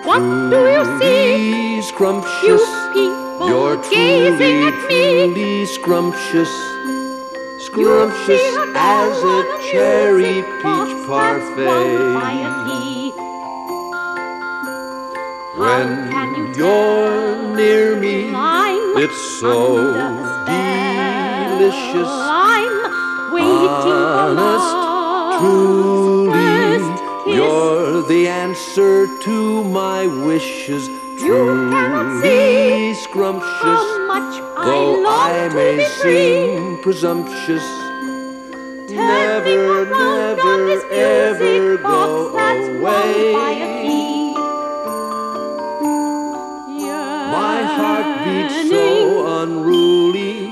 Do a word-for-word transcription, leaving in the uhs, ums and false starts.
What do you see? Scrumptious, You people you're gazing truly, at me. truly scrumptious, You scrumptious see a as doll a on a cherry music peach box that's won by a parfait. key. When How can you you're tell? near me, I'm it's so under a spell. delicious. I'm waiting for Honest, love's truly, first kiss. you're the answer to my wishes. You cannot Truly see scrumptious, how much I though long I to may be free. seem presumptuous. Turning Never, around on never, this ever music box go that's won by a away. key. My heart beats so unruly,